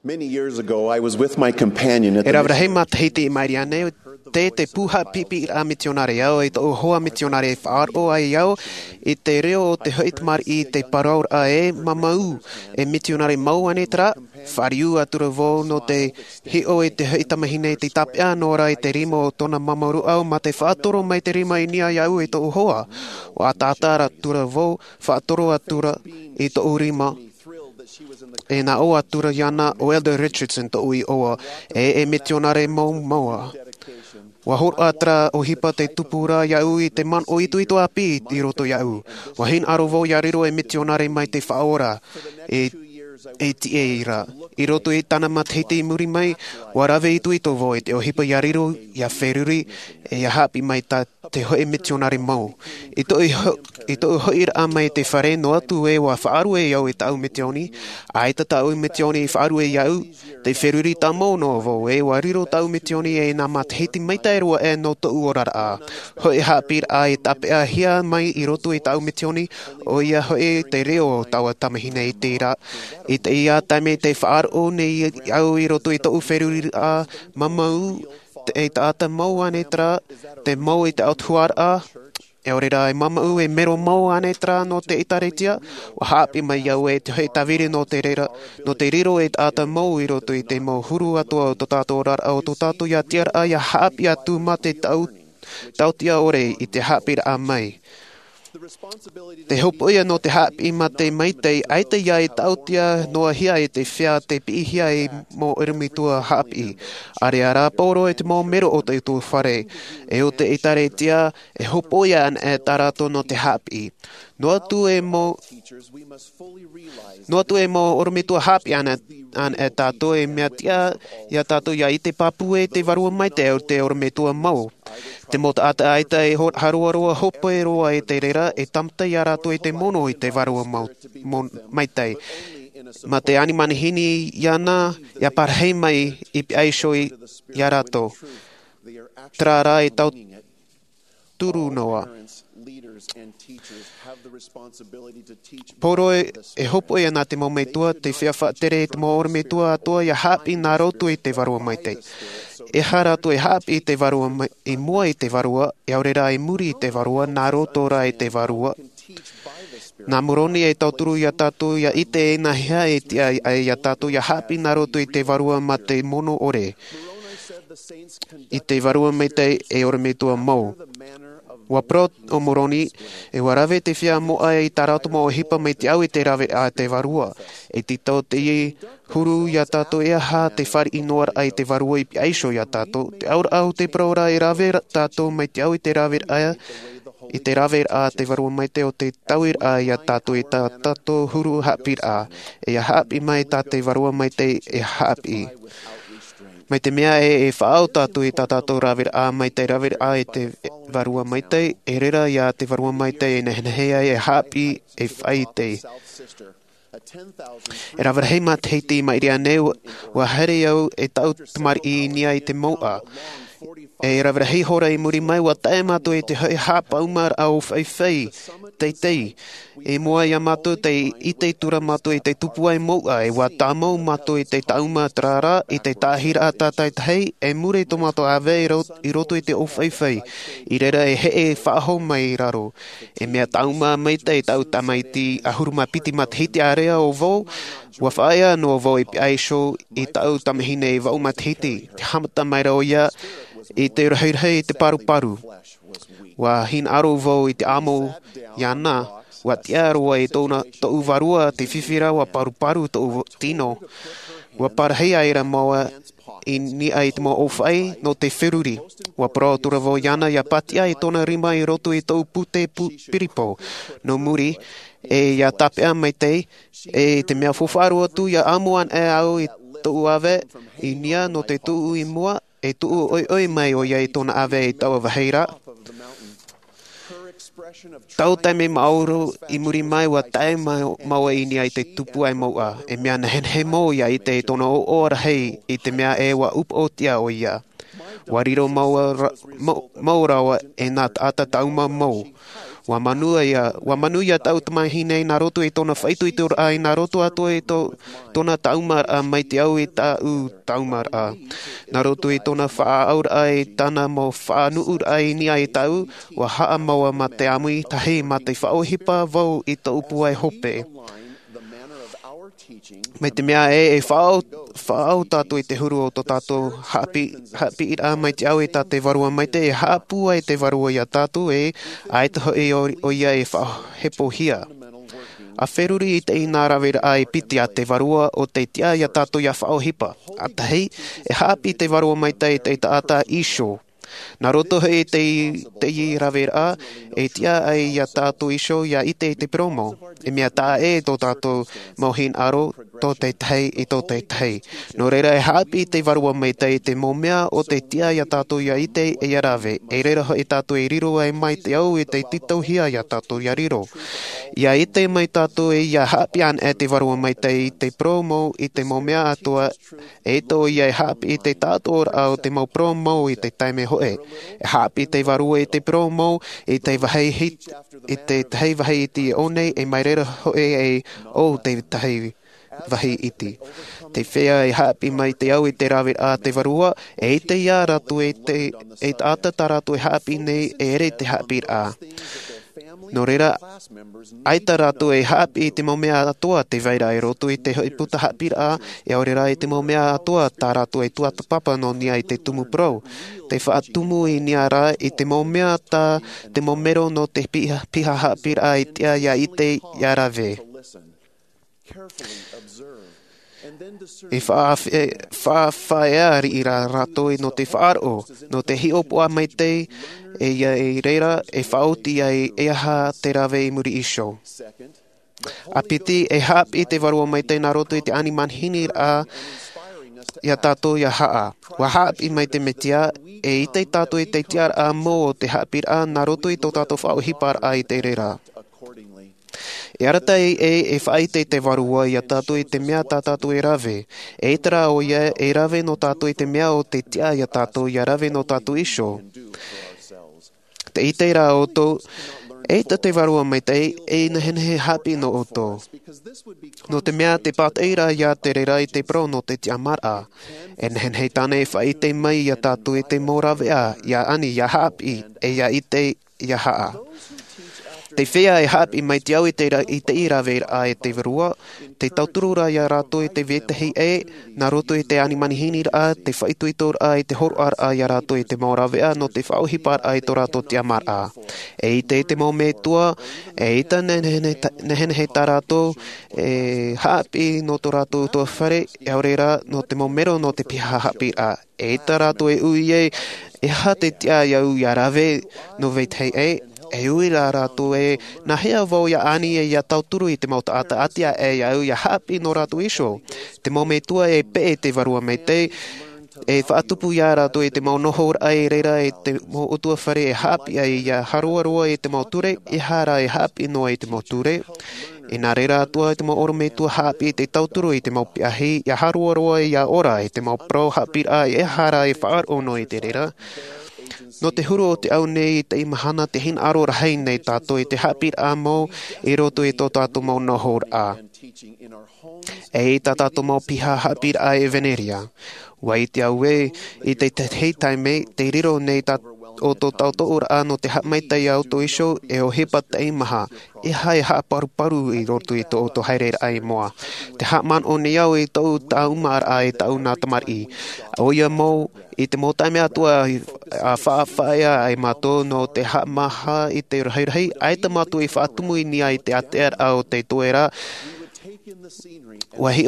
Many years ago, I was with my companion at E the rawra hei mission. matahiti I Mariane, te puha pipi a misionare au, e to hoa misionare e whaaro ai au, I te reo o te hoitmar I te paraur a e mamau, e misionare mau ane tra, whariu atura vō no te hio e te hoitamahine I te tapea nora I te rimo o tona mamaru au, ma te whaatoro mai te rima I nia iau e to hoa. O a tātara tura vō, whaatoro atura I to urima, e na o atura iana o Elder Richardson to ui oa, e misionare mau maua. Wa hor atra o hipa te tupura iau I te man o itu api I roto iau. Wa hin aro vo iariro e misionare mai te whaora e ti e ira. I roto I tana matahiti I muri mai, wa rave itu vo e te o hipa iariro ia wheruri e ia hapi mai ta te hoe misionare mau. I to hoi ra mai te whare no atu e wa whaaru e iau e tau mitioni, a ta tau mitioni I whaaru e iau, te wheruri ta mau no vo e wa riro tau mitioni e na matahiti mai ta erua e no to uorara a. Hoi hapi a e tapea hia mai I roto I tau mitioni, o ia hoi te reo taua tamahine I te ira. I te ia taime te whaaru nei iau I roto I tau wheruri a mamau, e taata mau ane tra, te mau I te autuar a, e orera e mamau e mero mau ane tra no te itaretia, wa hapi mai iau e te hei tawiri no te reira, no te riro e taata mau I roto I te mau huru atua o to tātou rara o to tātou ia tiara a ia hapi atu ma te tautia ore I te hapi a mai. Te hopo ia no te hapi ma te maitei, ai te ia e tautia noa hia e te whia te pi hia e mo irimitua hapi. Are a raporo e te mo mero o te tu whare, e o te itaretia e hopo ia an e tarato no te hapi. Noa tu e mo orimitua hapi an e tato e mea tia ia tato ia I te papu e te varua mai te orimitua mau. Te mota ata aita e haruaroa hopo e roa e te rera e tamta ia rato e te mono I te varua maitei. Ma te animanihini iana ia parhei mai I aisho ia rato. Trara e tau turu noa. Poro e hopo ia nā te mau meitua, te whiawha tere e te mau ora meitua atua ia hapi nā roto I te varua maitei. E harato e hapi I te varua I mua I te varua, e aurera e muri I te varua, nā roto ra I te varua. Nā moroni e tauturu ia tātou ia ite e nā hea e tia ia tātou ia hapi nā roto I te varua ma te mono ore. I te varua maitei e ora meitua mau. Wa pro o moroni e warave te whia moa I tarato mo o hipa mai te au I te rave a te varua. E ti tau te I huru ia tato e aha te whari inoar ai te varua I aisho ia tato. Te aura au te praura e rave tato mai te au I te rave aia. I te rave a te varua mai te o te tauir a ia tato I ta tato huru hapir a. E a hapi mai ta te varua mai te e hapi. Mai te mea e whaau tātu I tā tātou rawera a mai te rawera a e te varua mai te, e rera ia te varua mai te e nehenehea e hapi e whai te. E rawera hei mā te heiti mai rea neu, wa here au e tau tamari I nia I te maua. E rawera hei hora I muri mai wa tae mātou e te hei hapa umar au whai teitei. E moa ia mātou te I te tura mātou e te tupu ai moua e wa tāmau mātou e te tauma trara I te tāhira a tātai tahei e mure to mātou ave I roto I te whai. I rera e he e whaaho mai I raro. E mea tauma mai te tau tamaiti a huruma piti matahiti a rea o vau. Wa whaia no vau I aisho I tau tamahine I vau matahiti. Te hamata mai rao ia I te raheirahei I te paru. Wa hin aro vau I te amo iana. Wa tia roa I tōna tōu varua te whiwhira wa paru tōu tino. Wa parahei aira maua I ni ai te mau whai no te whiruri. Wa pro tura vau iana ia patia I tōna rima I roto I tōu pute piripo. No muri e ia tapea mai te e te mea whawharu atu ia amuan e au I tōu ave I nia no te tuu I mua e tuu oi mai o ia I tōna ave I tau waheira. Tau taime mauro I muri mai wa tae maua I ni ai te tupu ai maua. E mea na he mau ia I te tona o ora hei I te mea e wa upotia o ia. Wa riro maurawa e nā ata tauma mau. Wa manu ia tau tamahine nā roto e tōna whaitu i tō ai, nā roto ato e tōna taumar a mai te au e tāu taumar a. Nā roto e tōna whaaur ai, tāna mo whaanuur ai ni ai tau, wa haa maua ma te amui tahi ma te whaohipa vau i tō upu ai hope. Mai te mea e whaau tātou i te huru o tō tātou hapi i rā mai te au e tā te varua mai te e haapu ai te varua i a tātou e ai taho e o ia e whahepo hia. A wheruri i te ina rawera ai piti a te varua o te tia i a tātou i a whaohipa. A tahi e haapi te varua mai te taata isho. Nā roto hei te i rawera e tia ai i a tātou isho i a ite i te promo. E mea tā e tō tātou mohin aro tō te tei i tō te tei. Nō reira e haapi te varua mai te mōmea o te tia i a tātou i a ite e a rawe. E reira e tātou e riro ai mai te au e te titau hia i a tātou i a riro. I a ite mai tātou e i a haapi an e te varua mai te promo i te mōmea atua e tō i a haapi i te tātou au te mau promo i te taime hoe. E haapi te varua i te promo i te wahei hit i te tahi wahi iti one e mai reira hoe e o te tahi wahi iti. Te whea e haapi mai te au i te rawe a te varua e te ia ratu e ata ta ratu e haapi nei e ere te haapi a. Nō reira, ai ta ratu e haapi i te momea atoa te veira e roto i te puta haapi a e aurera i te momea atoa ta ratu e tuata papa no nia i te tumu pro. Te whaatumu i nia rā i te momea ta te momero no te piha haapi a i tia ia i te iarawe. E whaawhaeari i rā ratoi no te whaaro, no te hiopoa mai te e ia e reira e whaoti ai e aha te rawe i muri isho. A piti e haapi i te varua mai te nā roto i te animanhini a ia tātou ia haa. Wa haapi mai te metia e i te tātou i te tiar a mō o te haapi a nā roto i tō tātou whaohipar a i te reira. E arata e whaite te varua i a tātou i te mea tā tātou e rawe. E tara o ia e rawe no tātou i te mea o te tia i a tātou i a rawe no tātou isho. Te i te rā o tō, e te varua mai te e nahenehe hapi no o tō. No te mea te pat eira i a te reira i te pro no te tia mara. E nahenehe tāne e whaite mai i a tātou i te mō rawe a, i a ani i a hapi e i a ite i a haa. Te whea e haapi mai te au i te i rawe a e te varua, te tauturura i a rato i te vetehi e, nā roto i te animanihini a, te whaituitor a i te horoar a i a rato i te maurawe a, no te whaohipar a i tō rato te amar a. E i te mō me tua, e i ta nehenehe tā rato, e haapi no tō rato tō whare, e aurera no te mō mero no te piha haapi a. E i tā rato e ui e ha te tia i au i a rawe no vetehi e, e ui rā rātou e nā hea vau ia ani e ia tauturu i te mau taata atia e ia au ia haapi no rātou isho. Te mau me tua e pe e te varua me te e whaatupu ia rātou e te mau nohor ai reira e te mau utua whare e haapi ai ia haruarua e te mau ture e hara e haapi no e te mau ture. E nā reira atua e te mau oro me tua haapi e te tauturu i te mau piahi ia haruarua e ia ora e te mau pro haapi ai e hara e whaar ono i te reira. No te huru o te au nei te imahana te hin aro rahei nei tātou i te hapir a mō i roto i tō tātou mau nohor a. E i tā tātou mau piha hapir a e Veneria. Wa i te au e i te hei taime te riro nei o tō tātou ora a no te hapmai tai au tō isho e o hepa te imaha. E hai haa paru i roto i tō o tō haereira ai moa. Te hapman o ni au i tō tāu mar a e tāu nā tamari. O ia mō i te mōtaime atua a whaawhaia ai mato no te hapmaha i te rahirahi. Ai te mato i whaatumu i ni ai te atear au te toera. Wahi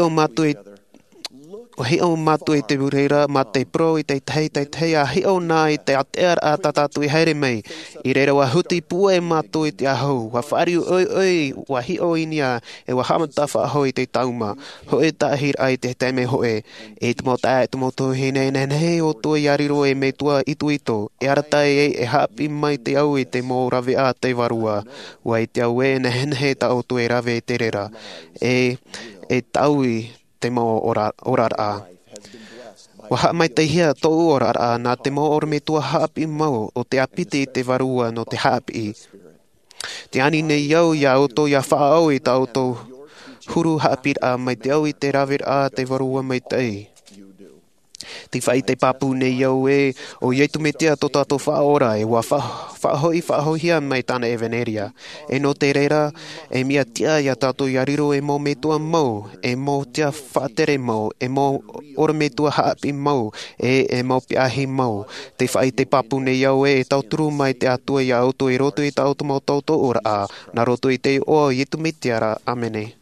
o matu i te ureira, ma te pro i te tei, a hi o nā i te atear a tatatu i haere mei. I reira wa huti pua e matu i te ahau, wa whaariu oi, wa hi o inia, e wa hamatafa aho i te tauma. Ho e tahir ai te teime hoe. E te mo tae, te mo tohi nei o toi ariro e me tua ito. E aratai e hapi mai te au i te mo rawe a te varua. Wa i te au e nehenhe ta o toi rawe te rera. E taui te mo orar a. Waha mai te hia tō orar a nā te mo or me tua hapi mau o te apiti i te varua no te hapi. Te ani nei iau ia auto ia whaau i ta auto huru haapir a mai te au i te rawir a te warua mai tei. Te whai te papu nei iau o ieitu me tia to tato whaora wa whahohia mai tana eveneria. No te reira mia tia ia tato ia riro mo me tua mau, mo tia whaatere mau, mo ora me tua haapi mau, mo piahi mau. Te whai te papu nei iau tau turu mai te atua ia auto i roto i ta auto mau tauto ora a, na roto i te o ieitu me tiara, amene.